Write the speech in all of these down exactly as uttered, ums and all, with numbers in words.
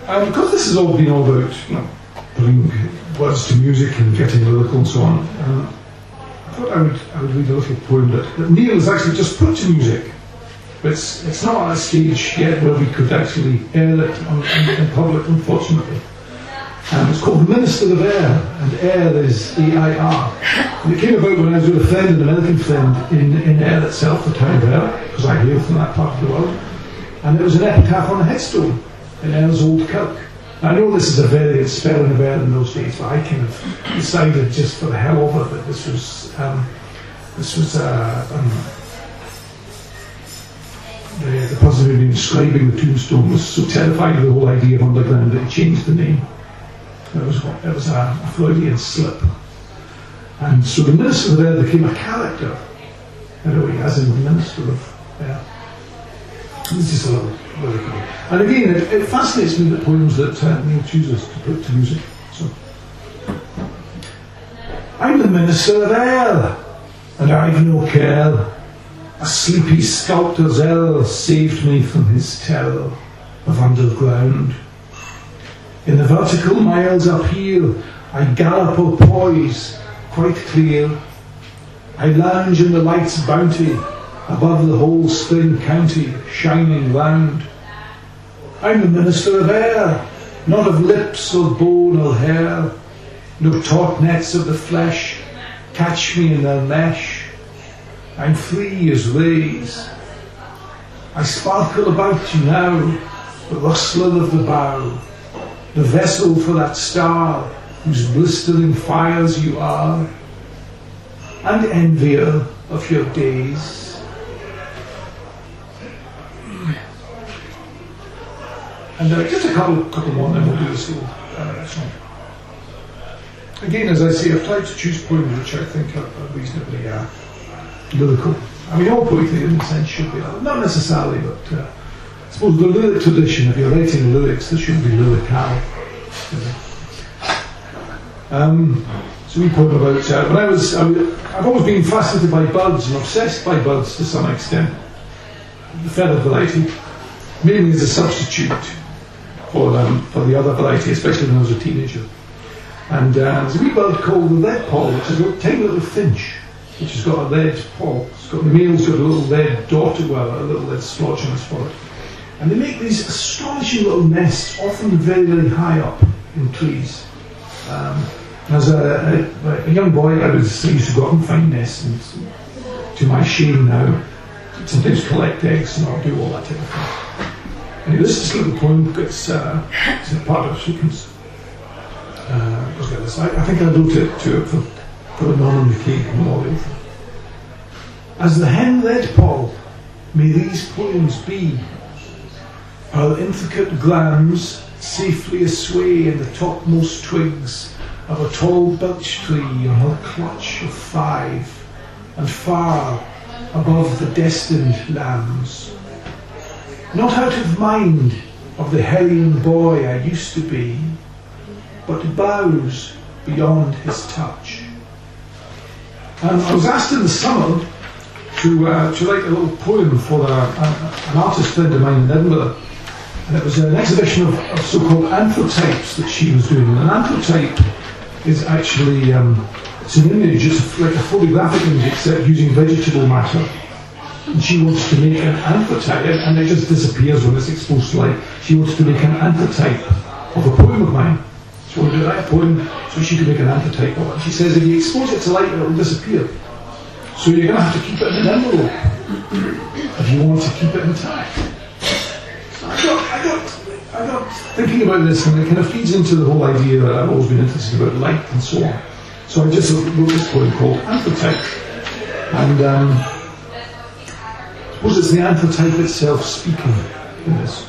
And because this has all been all about, you know, putting words to music and getting lyrical and so on, um, I thought I would, I would read a little poem that, that Neil has actually just put to music. But it's, it's not on a stage yet where we could actually air it on, in, in public, unfortunately. Um, it's called The Minister of Air, and air is A I R. And it came about when I was with a friend, an American friend, in, in Ayr itself, the town of Ayr, because I hail from that part of the world. And there was an epitaph on a headstone in Ayr's old kirk. Now, I know this is a variant spelling of Ayr in those days, but I kind of decided just for the hell of it that this was, um, this was uh, um, the, the person who had been describing the tombstone was so terrified of the whole idea of underground that he changed the name. It was, it was a, a Freudian slip. And so the Minister of Air became a character, in a way, as in the Minister of Air. This is a little lyrical. And again, it, it fascinates me, the poems that uh, Neil chooses to put to music. So, I'm the Minister of Air, and I've no care. A sleepy sculptor's error saved me from his terror of underground. In the vertical miles up here, I gallop or poise, quite clear. I lounge in the light's bounty, above the whole spring county, shining round. I'm the Minister of Air, not of lips or bone or hair. No taut nets of the flesh catch me in their mesh. I'm free as rays. I sparkle about you now, the rustler of the bow, the vessel for that star whose blistering fires you are, and envier of your days. And uh, just a couple, couple more, and then we'll do this little uh, song. Again, as I say, I've tried to choose poems which I think are, are reasonably uh, lyrical. I mean, all poetry in a sense should be, uh, not necessarily, but uh, I suppose the lyric tradition, if you're writing lyrics, there should be lyrical. You know. um, so we poem about, uh, when I was, I, I've always been fascinated by birds and obsessed by birds to some extent. The feather variety, mainly as a substitute for, um, for the other variety, especially when I was a teenager. And uh, there's a wee bird called the red poll, which is a tiny little finch, which has got a red poll. It's got, the male's got a little red dot, well, a little red splotch on its forehead. And they make these astonishing little nests, often very, very high up in trees. Um, as a, a, a young boy, I, was, I used to go out and find nests, and to my shame now, sometimes collect eggs and I'll do all that type of thing. Anyway, this is a little poem. It's, uh, it's a part of a sequence. Uh, I, I think I wrote it to for, for the Norman McCaig Memorial. As the hen red poll, may these poems be. Our intricate glands safely asway in the topmost twigs of a tall birch tree on her clutch of five, and far above the destined lambs. Not out of mind of the hellion boy I used to be, but bows beyond his touch. And I was asked in the summer to, uh, to write a little poem for a, a, an artist friend of mine in Edinburgh. And it was an exhibition of, of so-called anthrotypes that she was doing. And an anthrotype is actually, um, it's an image, it's like a photographic image except using vegetable matter. And she wants to make an anthrotype, and it just disappears when it's exposed to light. She wants to make an anthrotype of a poem of mine. She wanted to write a poem so she could make an anthrotype of it. She says if you expose it to light, it will disappear. So you're going to have to keep it in an envelope if you want to keep it intact. I got, I got, I got thinking about this, and it kind of feeds into the whole idea that I've always been interested about light and so on. So I just wrote this poem called Anthrotype. And um, I suppose it's the anthrotype itself speaking in this.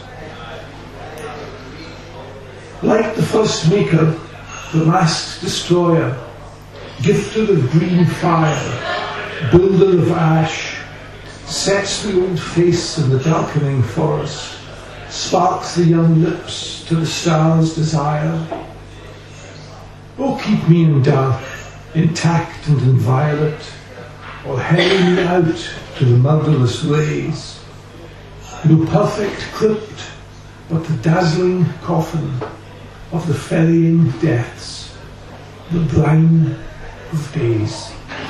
Like the first maker, the last destroyer, gifter of green fire, builder of ash, sets the old face in the darkening forest, sparks the young lips to the star's desire. Oh, keep me in dark, intact and inviolate, or hale me out to the murderless rays. No perfect crypt, but the dazzling coffin of the ferrying deaths, the brine of days.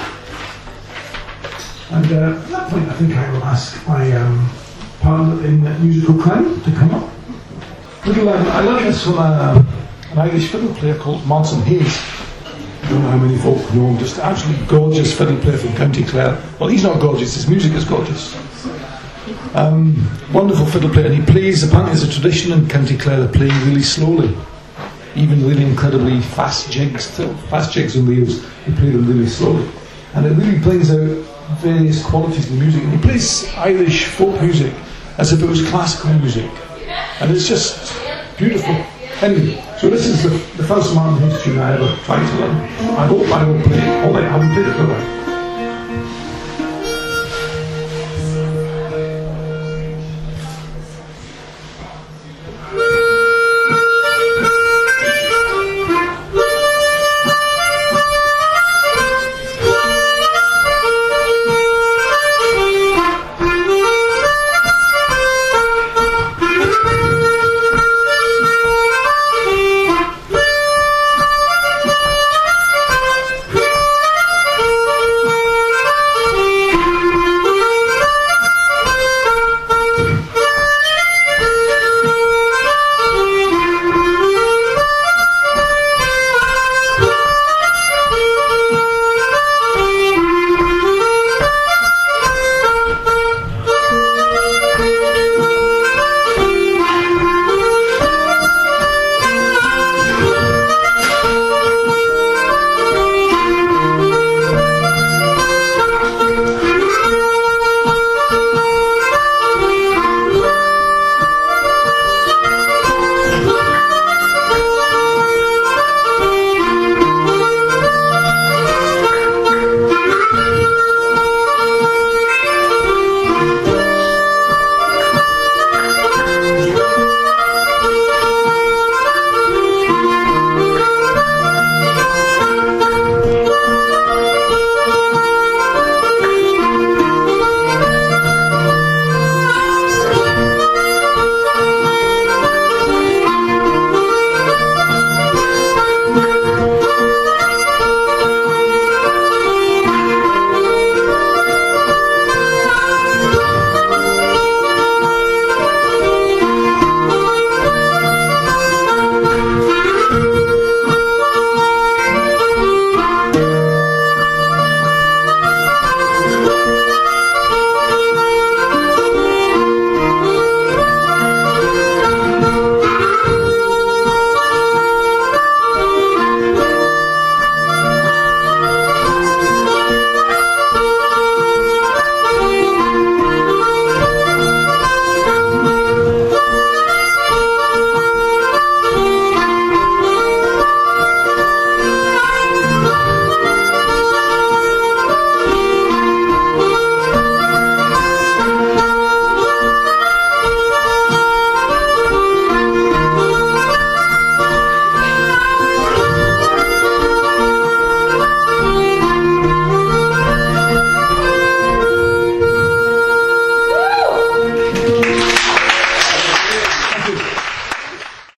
And uh, at that point I think I will ask my um, partner in uh, musical crime to come up. Little, um, I learned this from uh, an Irish fiddle player called Monson Hayes. I don't know how many folk know him, just absolutely gorgeous fiddle player from County Clare. Well, he's not gorgeous, his music is gorgeous. Um, wonderful fiddle player, and he plays, apparently there's a tradition in County Clare of playing really slowly. Even really incredibly fast jigs, fast jigs and reels, he play them really slowly. And it really brings out various qualities in the music. And he plays Irish folk music as if it was classical music. And it's just beautiful. Anyway, so this is the, the first Martin Hayes tune I ever tried to learn. I hope I will play it all night. I haven't played it for a while.